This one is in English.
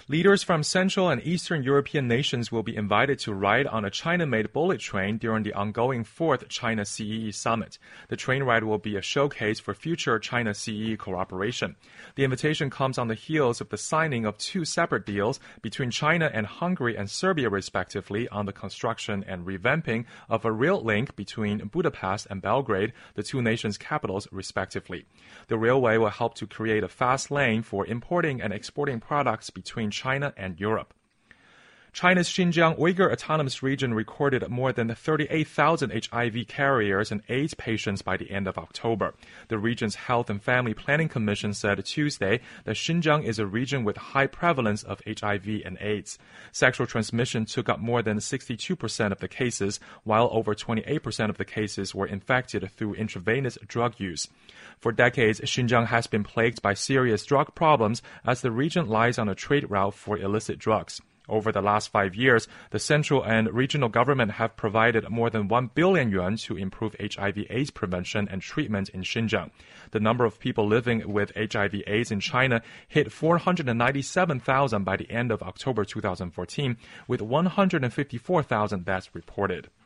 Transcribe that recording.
Leaders from Central and Eastern European nations will be invited to ride on a China-made bullet train during the ongoing 4th China CEE Summit. The train ride will be a showcase for future China CEE cooperation. The invitation comes on the heels of the signing of 2 separate deals between China and Hungary and Serbia respectively on the construction and revamping of a rail link between Budapest and Belgrade, the 2 nations' capitals respectively. The railway will help to create a fast lane for importing and exporting products between China and Europe. China's Xinjiang Uyghur Autonomous Region recorded more than 38,000 HIV carriers and AIDS patients by the end of October. The region's Health and Family Planning Commission said Tuesday that Xinjiang is a region with high prevalence of HIV and AIDS. Sexual transmission took up more than 62% of the cases, while over 28% of the cases were infected through intravenous drug use. For decades, Xinjiang has been plagued by serious drug problems as the region lies on a trade route for illicit drugs. Over the last 5 years, the central and regional government have provided more than 1 billion yuan to improve HIV/AIDS prevention and treatment in Xinjiang. The number of people living with HIV/AIDS in China hit 497,000 by the end of October 2014, with 154,000 deaths reported.